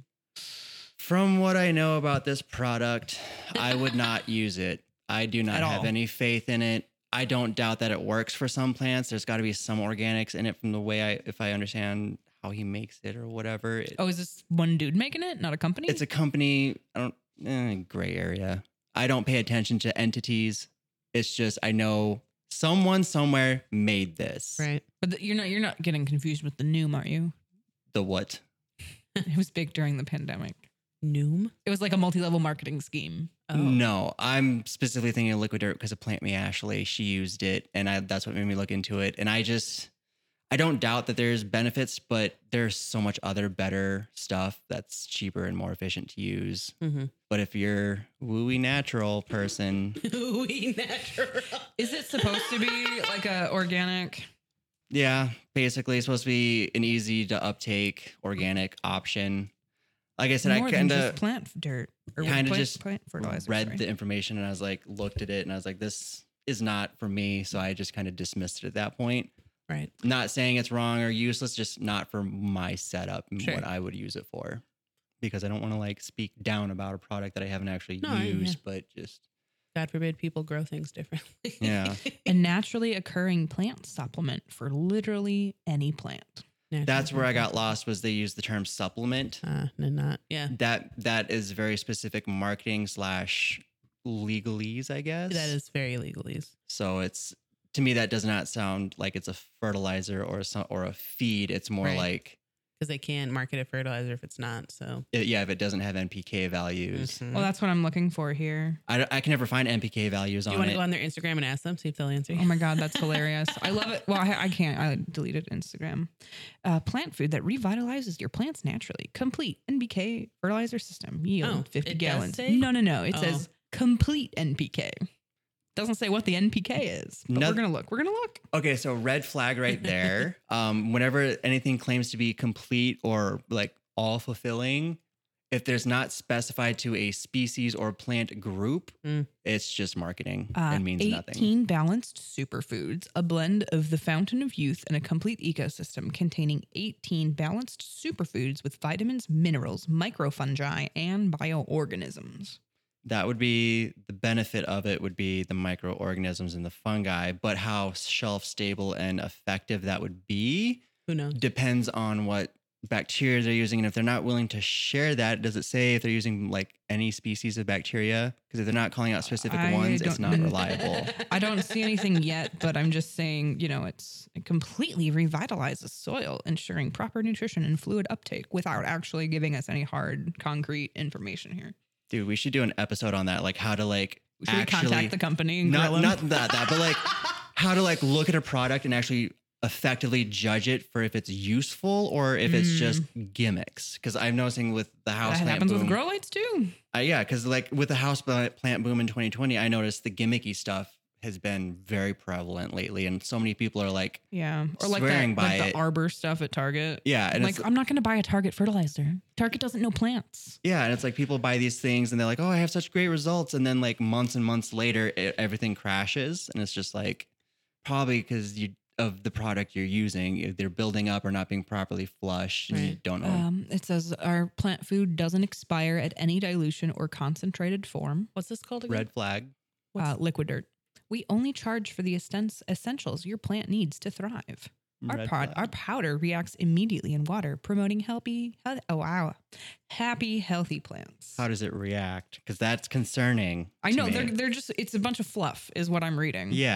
From what I know about this product, I would not use it. I do not At have all. any faith in it. I don't doubt that it works for some plants. There's got to be some organics in it from the way I, if I understand how he makes it or whatever. It, Oh, is this one dude making it, not a company? It's a company. I don't, eh, gray area. I don't pay attention to entities. It's just, I know someone somewhere made this. Right. But the, you're not you're not getting confused with the Noom, are you? The what? It was big during the pandemic. Noom. It was like a multi-level marketing scheme. Oh. No, I'm specifically thinking of Liquid Dirt because of Plant Me Ashley. She used it, and I, that's what made me look into it. And I just, I don't doubt that there's benefits, but there's so much other better stuff that's cheaper and more efficient to use. Mm-hmm. But if you're wooey natural person, we natural. Is it supposed to be like a organic? yeah, basically it's supposed to be an easy to uptake organic option. Like I said, More I than kind just of plant dirt or kinda plant- just plant fertilizer. read sorry. the information and I was like, looked at it and I was like, this is not for me. So I just kind of dismissed it at that point. Right. Not saying it's wrong or useless, just not for my setup and Sure. what I would use it for. Because I don't want to like speak down about a product that I haven't actually No, I- used, but just God forbid people grow things differently. Yeah. A naturally occurring plant supplement for literally any plant. Natural that's where I got growth. lost was they used the term supplement. Uh, no, not. Yeah. That that is very specific marketing slash legalese, I guess. That is very legalese. So it's to me that does not sound like it's a fertilizer or some or a feed. It's more Right. like Because they can't market a fertilizer if it's not. So. it- yeah, if it doesn't have N P K values. Mhm. Well, that's what I'm looking for here. I, I can never find N P K values Do you on want it. to go on their Instagram and ask them, see if they'll answer you? Oh my God, that's hilarious. I love it. Well, I, I can't. I deleted Instagram. Uh, plant food that revitalizes your plants naturally. Complete N P K fertilizer system. Yield Oh, fifty it does gallons. say? No, no, no. It Oh. says complete N P K. Doesn't say what the N P K is. But No- we're gonna look. We're gonna look. Okay, so red flag right there. um, whenever anything claims to be complete or like all fulfilling, if there's not specified to a species or plant group, Mm. it's just marketing Uh, and means nothing. eighteen balanced superfoods, a blend of the fountain of youth and a complete ecosystem containing eighteen balanced superfoods with vitamins, minerals, microfungi, and bioorganisms. That would be the benefit of it would be the microorganisms and the fungi, but how shelf stable and effective that would be Who knows? depends on what bacteria they're using. And if they're not willing to share that, does it say if they're using like any species of bacteria? Because if they're not calling out specific I ones, it's don't- not reliable. I don't see anything yet, but I'm just saying, you know, it's it completely revitalizes soil, ensuring proper nutrition and fluid uptake without actually giving us any hard, concrete information here. Dude, we should do an episode on that, like how to like Should we actually contact the company and grill not 'em? not that that, but like how to like look at a product and actually effectively judge it for if it's useful or if it's Mm. just gimmicks. Because I'm noticing with the house that plant happens boom, with grow lights too. uh, yeah, because like with the house plant plant boom in twenty twenty, I noticed the gimmicky stuff has been very prevalent lately, and so many people are like, Yeah, or like Swearing that, by like it. the Arbor stuff at Target. yeah, and like it's I'm not going to buy a Target fertilizer. Target doesn't know plants. yeah, and it's like people buy these things and they're like, oh, I have such great results, and then like months and months later, it, everything crashes, and it's just like probably because you of the product you're using, they're building up or not being properly flushed, and you Right. don't know. Um, it says our plant food doesn't expire at any dilution or concentrated form. What's this called again? Red flag. Uh, liquid dirt. We only charge for the essence- essentials your plant needs to thrive. Our, Red pod, flag. our powder reacts immediately in water, promoting healthy, health, oh wow, happy, healthy plants. How does it react? Because that's concerning. I to know me. they're they're just it's a bunch of fluff, is what I'm reading. Yeah.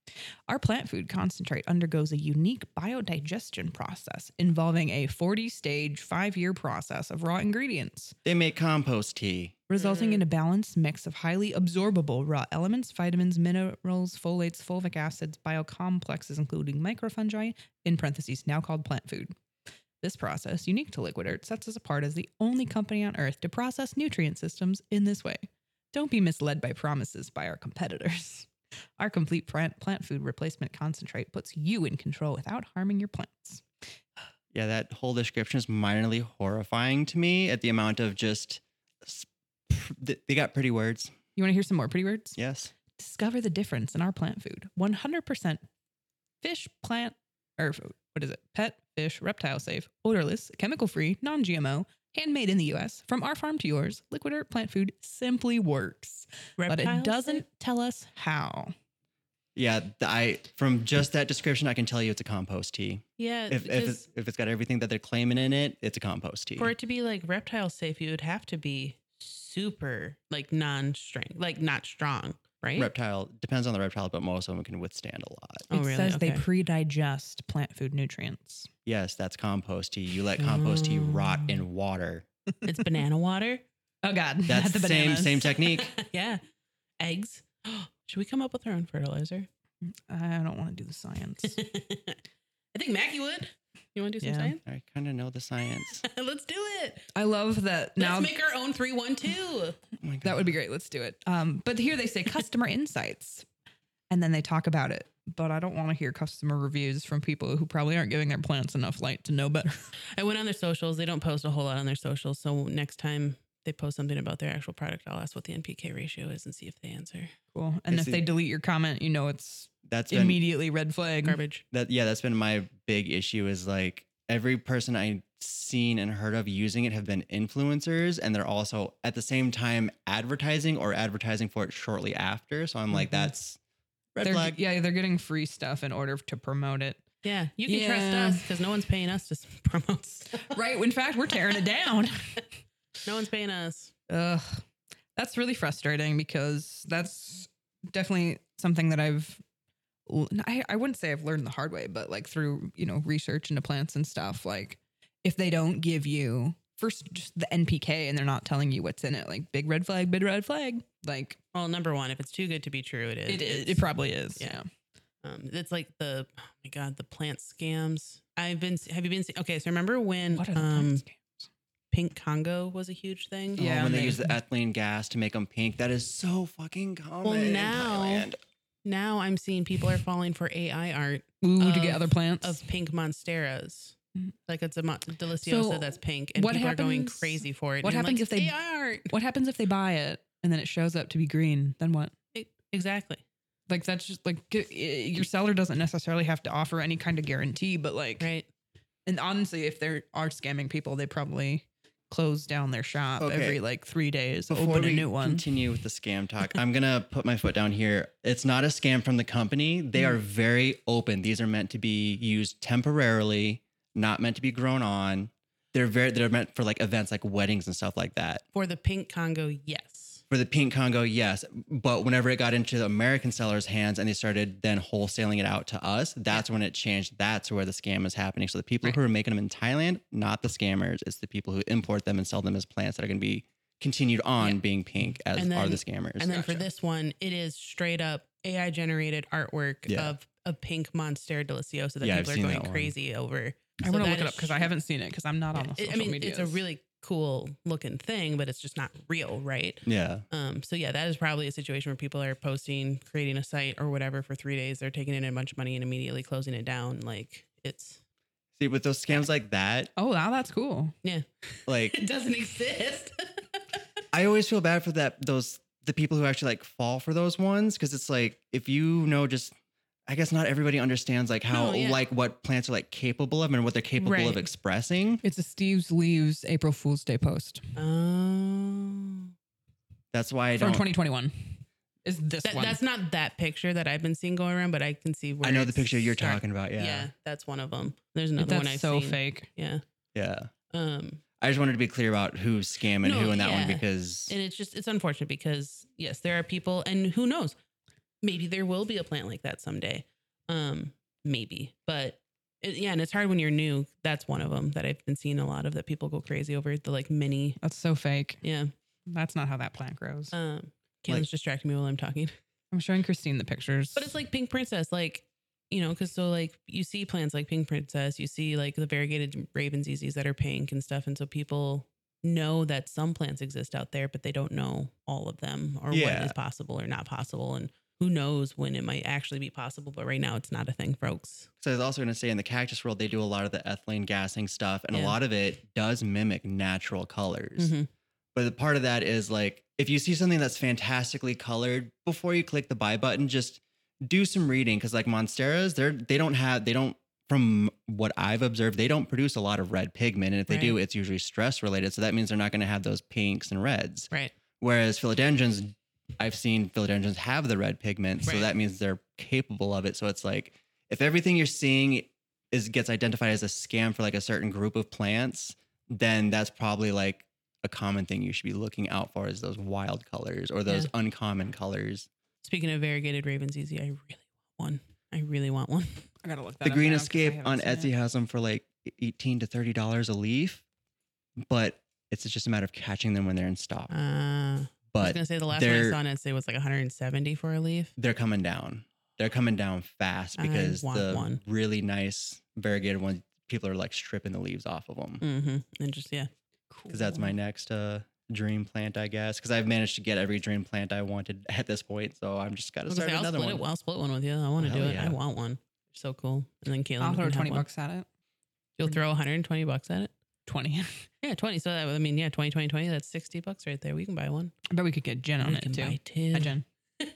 Our plant food concentrate undergoes a unique biodigestion process involving a forty-stage, five-year process of raw ingredients, They make compost tea. resulting Mm. in a balanced mix of highly absorbable raw elements, vitamins, minerals, folates, fulvic acids, biocomplexes, including microfungi, in parentheses, now called plant food. This process, unique to Liquid Earth, sets us apart as the only company on Earth to process nutrient systems in this way. Don't be misled by promises by our competitors. Our complete plant, plant food replacement concentrate puts you in control without harming your plants. Yeah, that whole description is minorly horrifying to me at the amount of just. They got pretty words. You want to hear some more pretty words? Yes. Discover the difference in our plant food. one hundred percent fish, plant, or what is it? Pet, fish, reptile safe, odorless, chemical free, non G M O, handmade in the U S. From our farm to yours, Liquid Earth plant food simply works. but Reptiles it doesn't tell us how. Yeah, th- I from just that description, I can tell you it's a compost tea. Yeah, If if because it's, if it's got everything that they're claiming in it, it's a compost tea. for it to be like reptile safe, you would have to be super like non-strength, like not strong, right? Reptile depends on the reptile, but most of them can withstand a lot. Oh, it really? says they Okay. pre-digest plant food nutrients. Yes, that's compost tea. You let compost tea rot Mm. in water. It's banana water. Oh God, That's the the same bananas. same technique. Yeah, eggs. Should we come up with our own fertilizer? I don't want to do the science. I think Mackie would. You want to do some Yeah. science? I kind of know the science. Let's do it. I love that now. Let's make our own three one two. Oh my God. That would be great. Let's do it. Um, but here they say customer insights, and then they talk about it. But I don't want to hear customer reviews from people who probably aren't giving their plants enough light to know better. I went on their socials. They don't post a whole lot on their socials. So next time they post something about their actual product, I'll ask what the N P K ratio is and see if they answer. Cool. And Yeah, if see- they delete your comment, you know it's That's been immediately red flag. Garbage. that. Yeah, that's been my big issue. Is like every person I've seen and heard of using it have been influencers, and they're also at the same time advertising or advertising for it shortly after. So I'm like, Mhm. that's red They're, flag. yeah, they're getting free stuff in order to promote it. Yeah, you can trust Yeah. us because no one's paying us to s- promote stuff. Right. In fact, we're tearing it down. No one's paying us. Ugh. That's really frustrating because that's definitely something that I've, l- I, I wouldn't say I've learned the hard way, but like through, you know, research into plants and stuff, like if they don't give you first just the N P K and they're not telling you what's in it, like big red flag, big red flag, like Well, number one, if it's too good to be true, it is. it, it, It's- it probably is. yeah. Yeah. Um, it's like the oh my god, the plant scams. I've been. Have you been? see- Okay, so remember when What are the um, plant scams? Pink Congo was a huge thing? Oh, Yeah, when and they they- use the ethylene gas to make them pink, that is so fucking common. Well, in now- Thailand. Now I'm seeing people are falling for A I art Ooh, to of- get other plants. of pink monsteras. Mhm. Like it's a mon- deliciosa So, that's pink, and what people are going happens- crazy for it. what and I'm happens like, if they- "It's A I art? What happens if they buy it and then it shows up to be green? Then what? E- Exactly. Like that's just like g- your seller doesn't necessarily have to offer any kind of guarantee, but like, Right. and honestly, if they are scamming people, they probably close down their shop Okay. every like three days, Before open a we new one. continue with the scam talk, I'm gonna put my foot down here. It's not a scam from the company. They Mm. are very open. These are meant to be used temporarily, not meant to be grown on. They're very they're meant for like events like weddings and stuff like that. For the pink Congo, yes. For the pink Congo, yes. But whenever it got into the American sellers' hands and they started then wholesaling it out to us, that's when it changed. That's where the scam is happening. So the people Right. who are making them in Thailand, not the scammers, it's the people who import them and sell them as plants that are going to be continued on Yeah. being pink as And are then- the scammers. And then for Gotcha. this one, it is straight up A I generated artwork Yeah. of a pink Monstera deliciosa that Yeah, I've people are seen going that one. crazy over. I So want to that look it is up because I haven't seen it because I'm not on the It- social I mean, media. it's a really cool looking thing, but it's just not real, right? yeah. Um, so yeah, that is probably a situation where people are posting, creating a site or whatever for three days. They're taking in a bunch of money and immediately closing it down. Like it's See, with those scams like that, oh wow, that's cool. yeah, like it doesn't exist. I always feel bad for that those the people who actually like fall for those ones because it's like if you know just I guess not everybody understands like how No, yeah. like what plants are like capable of and what they're capable Right. of expressing. It's a Steve's Leaves April Fool's Day post Oh, That's why I from don't. twenty twenty-one. Is this that, one? that's not that picture that I've been seeing going around, but I can see where I know the it's picture you're start- talking about. Yeah. Yeah, that's one of them. There's another that's one I've so seen. fake. Yeah. yeah. Um, I just wanted to be clear about who's scamming No, who in that one yeah. because and it's just it's unfortunate because yes, there are people, and who knows, maybe there will be a plant like that someday. Um, maybe, but it, yeah, and it's hard when you're new. That's one of them that I've been seeing a lot of that people go crazy over, the like mini. That's so fake. Yeah. That's not how that plant grows. Um, Caitlin's Like- distracting me while I'm talking. I'm showing Christine the pictures. But it's like Pink Princess, like, you know, because so like you see plants like Pink Princess, you see like the variegated Raven Z Zs that are pink and stuff. And so people know that some plants exist out there, but they don't know all of them or what Yeah. is possible or not possible. And who knows when it might actually be possible. But right now it's not a thing, folks. So I was also going to say in the cactus world, they do a lot of the ethylene gassing stuff, and a Yeah. lot of it does mimic natural colors. Mhm. But the part of that is like, if you see something that's fantastically colored, before you click the buy button, just do some reading. Cause like Monsteras, they're, they don't have, they don't, from what I've observed, they don't produce a lot of red pigment. And if they do, Right. it's usually stress related. So that means they're not going to have those pinks and reds. Right. Whereas philodendrons, I've seen philodendrons have the red pigment. So Right. that means they're capable of it. So it's like, if everything you're seeing is gets identified as a scam for like a certain group of plants, then that's probably like a common thing you should be looking out for, is those wild colors or those Yeah. uncommon colors. Speaking of variegated Raven Z Z, I really want one. I really want one. I gotta look that The up Green now 'cause I Escape haven't on seen Etsy it. has them for like eighteen to thirty dollars a leaf, but it's just a matter of catching them when they're in stock. Uh, I was But gonna say the last one I they're- saw on Etsy was like one hundred seventy for a leaf. they're coming down. They're coming down fast I because want the one. really nice variegated ones, people are like stripping the leaves off of them. Mm-hmm. And just yeah. Because that's my next uh, dream plant, I guess. Because I've managed to get every dream plant I wanted at this point, so I'm just got I to was gonna start say, I'll another split one. it. Well, I'll split one with you. I want to Hell do it. I yeah. want one. So cool. And then Caitlin, I'll can throw have twenty one. bucks at it. You'll throw one hundred twenty bucks at it. twenty. Yeah, twenty. So that I mean, yeah, twenty, twenty, twenty. That's sixty bucks right there. We can buy one. I bet we could get gin on we it can too. buy two. A gin.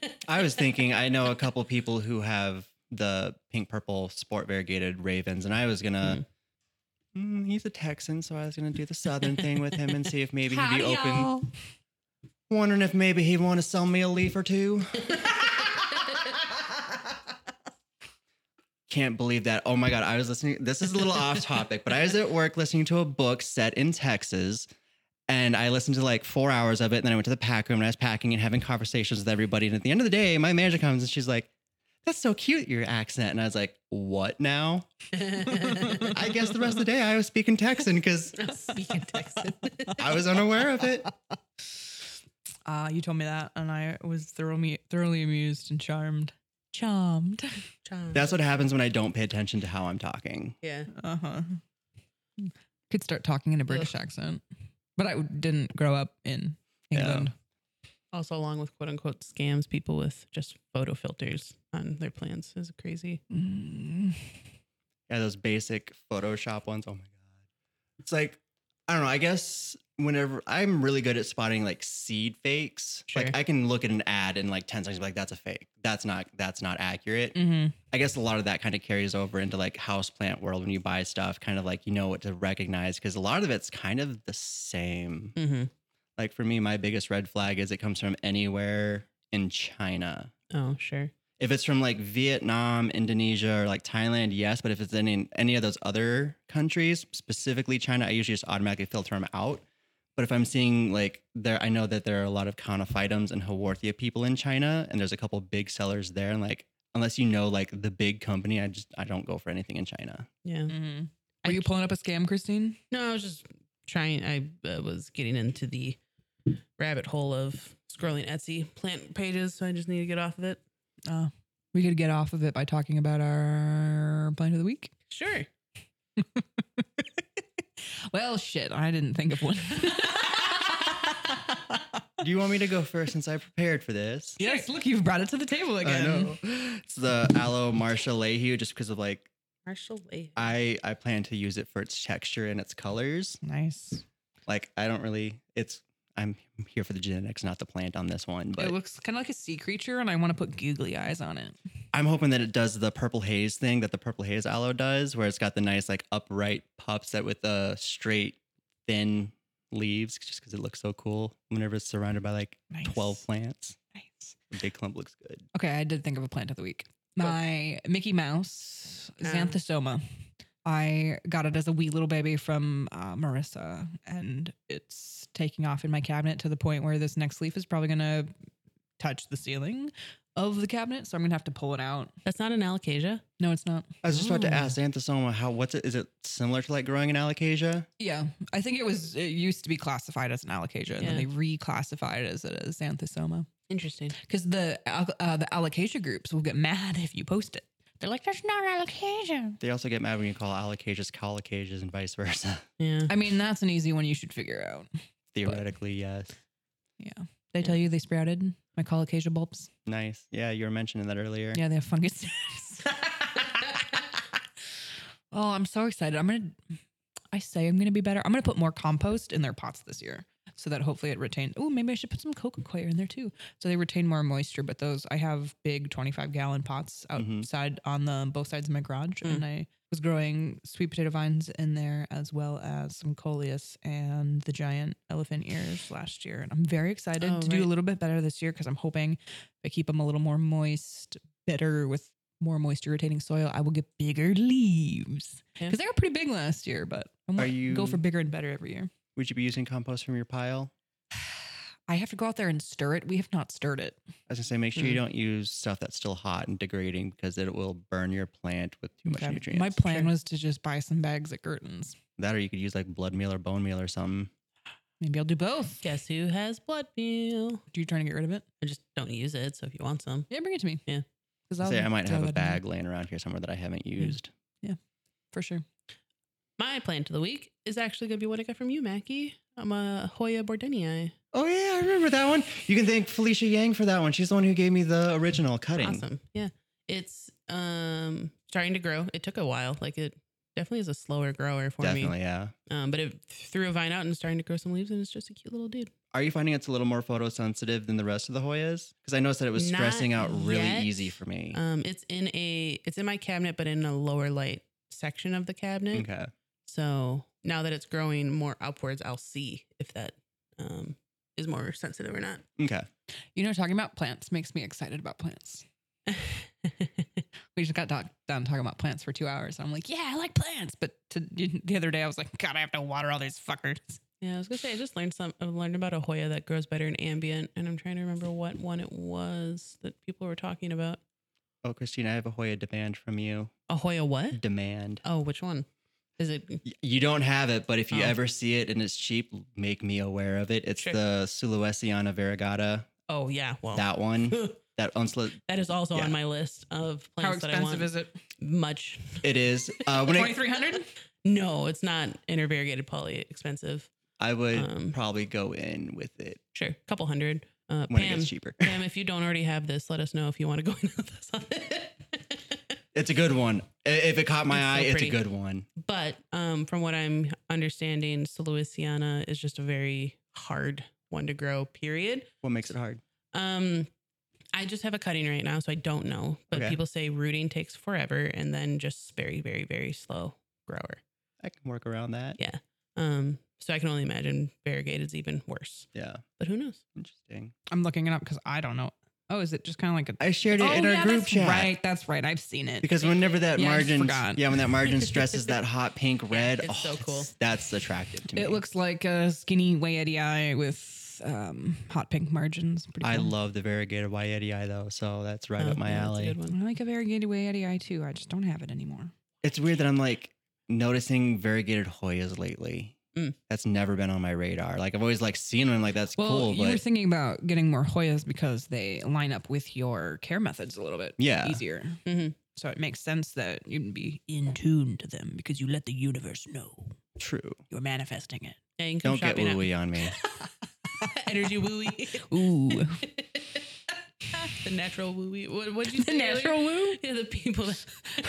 I was thinking, I know a couple people who have the pink purple sport variegated ravens, and I was gonna. Mm, he's a Texan, so I was gonna do the southern thing with him and see if maybe he'd be open. Wondering if maybe he'd want to sell me a leaf or two. Can't believe that. Oh my God. I was listening. This is a little off topic, but I was at work listening to a book set in Texas, and I listened to like four hours of it. And then I went to the pack room and I was packing and having conversations with everybody. And at the end of the day, my manager comes and she's like, "That's so cute, your accent." And I was like, "What now?" I guess the rest of the day I was speaking Texan because Speaking Texan. I was unaware of it. Uh, you told me that, and I was thoroughly thoroughly amused and charmed. Charmed. That's what happens when I don't pay attention to how I'm talking. yeah. Uh huh. Could start talking in a British accent, but I didn't grow up in England. Also, along with quote unquote scams, people with just photo filters on their plans is crazy. Mm. Yeah, those basic Photoshop ones. Oh my God. It's like, I don't know. I guess whenever I'm really good at spotting like seed fakes, Sure. like I can look at an ad in like ten seconds, and be like, that's a fake. That's not, that's not accurate. Mm-hmm. I guess a lot of that kind of carries over into like houseplant world when you buy stuff, kind of like, you know what to recognize, because a lot of it's kind of the same. Mm-hmm. Like for me, my biggest red flag is it comes from anywhere in China. Oh, sure. If it's from like Vietnam, Indonesia, or like Thailand, yes. But if it's in any of those other countries, specifically China, I usually just automatically filter them out. But if I'm seeing like there, I know that there are a lot of Conophytums and Haworthia people in China, and there's a couple big sellers there. And like, unless you know like the big company, I just I don't go for anything in China. Yeah. Mm-hmm. I Are you c- pulling up a scam, Christine? No, I was just trying. I uh, was getting into the rabbit hole of scrolling Etsy plant pages, so I just need to get off of it. Uh, we could get off of it by talking about our plant of the week. Sure. Well, shit, I didn't think of one. Do you want me to go first since I prepared for this? Yes, look, you've brought it to the table again. I know. It's the Aloe Marcia Leahy, just because of like Marshall Leahy. I I plan to use it for its texture and its colors. Nice. Like I don't really. It's I'm here for the genetics, not the plant on this one. But It looks kind of like a sea creature, and I want to put googly eyes on it. I'm hoping that it does the purple haze thing that the purple haze aloe does, where it's got the nice like upright pups that with the straight thin leaves, just because it looks so cool whenever it's surrounded by like Nice. twelve plants. Nice. The big clump looks good. Okay, I did think of a plant of the week. My Mickey Mouse Ah. Xanthosoma. I got it as a wee little baby from uh, Marissa, and it's taking off in my cabinet to the point where this next leaf is probably going to touch the ceiling. of the cabinet, so I'm gonna have to pull it out. That's not an alocasia. No, it's not. I was just about to Oh. ask Xanthosoma, how what's it? Is it similar to like growing an alocasia? Yeah, I think it was. It used to be classified as an alocasia, and then Yeah. they reclassified it as a xanthosoma. Interesting. Because the al- uh, the alocasia groups will get mad if you post it. They're like, "That's not alocasia." They also get mad when you call alocasias colocasias and vice versa. Yeah. I mean, that's an easy one you should figure out. Theoretically, yes. Yeah, they tell you they sprouted my colocasia bulbs. Nice. Yeah, you were mentioning that earlier. Yeah, they have fungus. Oh, I'm so excited. I'm gonna. I say I'm gonna be better. I'm gonna put more compost in their pots this year, so that hopefully it retains. Oh, maybe I should put some coco coir in there too, so they retain more moisture. But those, I have big twenty-five gallon pots Mhm. outside on the both sides of my garage, Mm. and I was growing sweet potato vines in there as well as some coleus and the giant elephant ears last year. And I'm very excited Oh, to do a right. little bit better this year because I'm hoping if I keep them a little more moist, better with more moisture retaining soil, I will get bigger leaves. Yeah. Because they were pretty big last year, but I want you- go for bigger and better every year. Would you be using compost from your pile? I have to go out there and stir it. We have not stirred it. I was gonna say, make sure you Mm. don't use stuff that's still hot and degrading because it will burn your plant with too much Okay. nutrients. My plan Sure. was to just buy some bags at Gerton's. That, or you could use like blood meal or bone meal or something. Maybe I'll do both. Guess who has blood meal? Are you trying to get rid of it? I just don't use it. So if you want some, Yeah, bring it to me. Yeah. Because I I'll say I might throw have a that in there. bag laying around here somewhere that I haven't used. for sure. my plant of the week is actually going to be what I got from you, Mackie. I'm a Hoya bordenii. Oh yeah, I remember that one. You can thank Felicia Yang for that one. She's the one who gave me the original cutting. Awesome. Yeah. It's um starting to grow. It took a while. Like it definitely is a slower grower for Definitely, me. yeah. Um, but it threw a vine out and starting to grow some leaves, and it's just a cute little dude. Are you finding it's a little more photosensitive than the rest of the Hoyas? Because I noticed that it was Not stressing out really yet. easy for me. Um, it's in a it's in my cabinet, but in a lower light section of the cabinet. Okay. So now that it's growing more upwards, I'll see if that um is more sensitive or not. Okay. You know, talking about plants makes me excited about plants. We just got doc- done talking about plants for two hours. I'm like, yeah, I like plants. But to, the other day, I was like, God, I have to water all these fuckers. Yeah, I was gonna say I just learned some. I learned about a Hoya that grows better in ambient, and I'm trying to remember what one it was that people were talking about. Oh, Christina, I have a Hoya demand from you. A Hoya what? Demand. Oh, which one? Is it? Y- You don't have it, but if you Oh. ever see it and it's cheap, make me aware of it. It's Sure. the Sulawesiana variegata. Oh yeah, well That one. That unsla- that is also Yeah. on my list of How plants that I want. expensive is it? Much. It is. Uh, when it, twenty-three hundred? No, it's not intervariegated poly expensive. I would Um, probably go in with it Sure, a couple hundred. Uh, when it Pam, gets cheaper. Pam, if you don't already have this, let us know if you want to go in with us on it. It's a good one. I- If it caught my It's so eye, it's pretty. a good one. But um, from what I'm understanding, Sulawesiana is just a very hard one to grow. Period. What makes it hard? Um, I just have a cutting right now, so I don't know. But Okay. people say rooting takes forever, and then just very, very, very slow grower. I can work around that. Yeah. Um, so I can only imagine variegated's even worse. Yeah. But who knows? Interesting. I'm looking it up because I don't know. Oh, is it just kind of like a. I shared it oh, in our yeah, group that's chat. right. That's right. I've seen it. Because whenever that Yeah, I margin, forgot. yeah, when that margin stresses that hot pink red, it's oh, so that's- cool. That's attractive to me. It looks like a skinny Wayeti with um, hot pink margins. Pretty I cool. love the variegated Wayeti though, so that's right Oh, up my yeah, that's a alley. good one. I like a variegated Wayeti too. I just don't have it anymore. It's weird that I'm like noticing variegated Hoyas lately. Mm. That's never been on my radar. Like I've always like seen them, like that's Well, cool, you were but thinking about getting more Hoyas because they line up with your care methods a little bit Yeah. easier. Mhm. So it makes sense that you'd be in tune to them because you let the universe know true. you're manifesting it. Yeah, you can come Don't get shopping at- wooey on me. Energy wooey. Ooh. The natural wooey. What would you The say? natural earlier? woo? Yeah, the people that.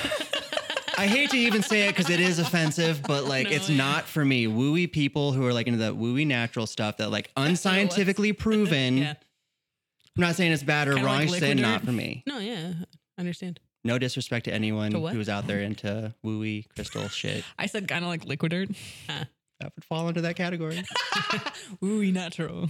I hate to even say it because it is offensive, but like No, it's yeah. not for me. Wooey people who are like into that wooey natural stuff that like what it was. unscientifically proven. Yeah. I'm not saying it's bad or Kinda wrong. like I'm just saying Liquid not Dirt. for me. No, yeah. I understand. No disrespect to anyone To what? who's out there into wooey crystal shit. I said kind of like liquid dirt. That would fall into that category. Ooh, natural.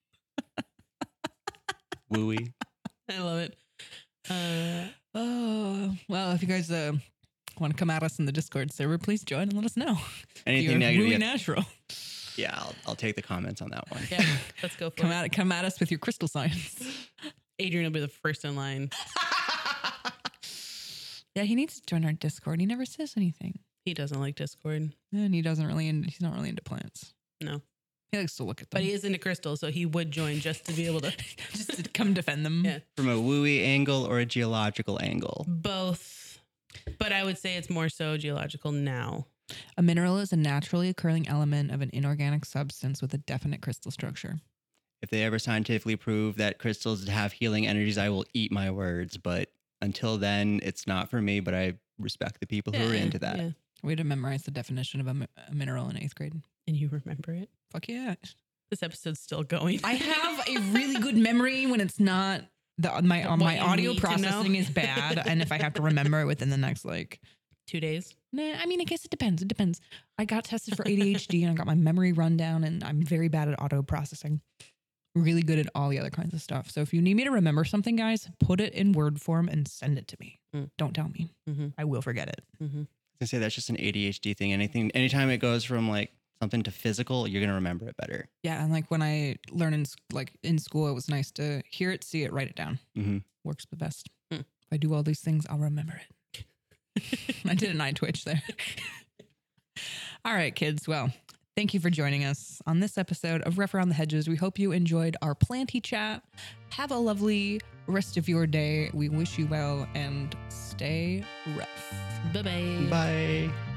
Wooey. I love it. Uh, Oh, well, if you guys uh, want to come at us in the Discord server, please join and let us know. Anything You're negative? Ooh, you have- natural. yeah, I'll, I'll take the comments on that one. yeah, let's go for Come it. at come at us with your crystal science. Adrian will be the first in line. Yeah, he needs to join our Discord. He never says anything. He doesn't like Discord. And he doesn't really, in, he's not really into plants. No. He likes to look at them. But he is into crystals, so he would join just to be able to. Just to come defend them. Yeah. From a wooey angle or a geological angle? Both. But I would say it's more so geological now. A mineral is a naturally occurring element of an inorganic substance with a definite crystal structure. If they ever scientifically prove that crystals have healing energies, I will eat my words. But until then, it's not for me, but I respect the people who are into that. Yeah. We had to memorize the definition of a, mi- a mineral in eighth grade. And you remember it? Fuck yeah. This episode's still going. I have a really good memory when it's not, the my uh, What my you audio need to know. processing is bad. And if I have to remember it within the next like, Two days. nah, I mean, I guess it depends. It depends. I got tested for A D H D and I got my memory run down and I'm very bad at auto processing. Really good at all the other kinds of stuff. So if you need me to remember something, guys, put it in word form and send it to me. Mm. Don't tell me. Mm-hmm. I will forget it. Mm-hmm. I was gonna say that's just an A D H D thing. Anything, anytime it goes from like something to physical, you're gonna remember it better. Yeah, and like when I learn in s- like in school, it was nice to hear it, see it, write it down. Mm-hmm. Works the best. Hmm. If I do all these things, I'll remember it. I did an eye twitch there. All right, kids. Well, thank you for joining us on this episode of Rough Around the Hedges. We hope you enjoyed our planty chat. Have a lovely rest of your day. We wish you well and stay rough. Bye-bye. Bye.